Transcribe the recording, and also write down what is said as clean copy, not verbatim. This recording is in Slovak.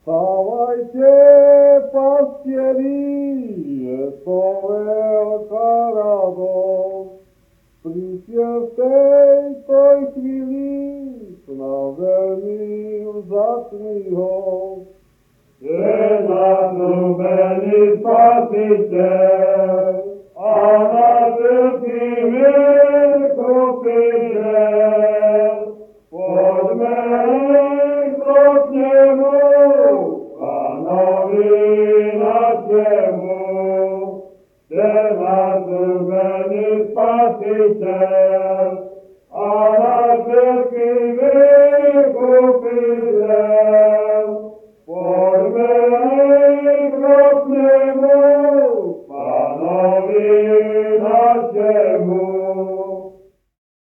Stávajte, pastieri, je to veľká radosť. Príďte v tejto chvíli na veľmi vzácny host. Je zasľúbený Spasiteľ a na všetky vykupiteľ. Poďme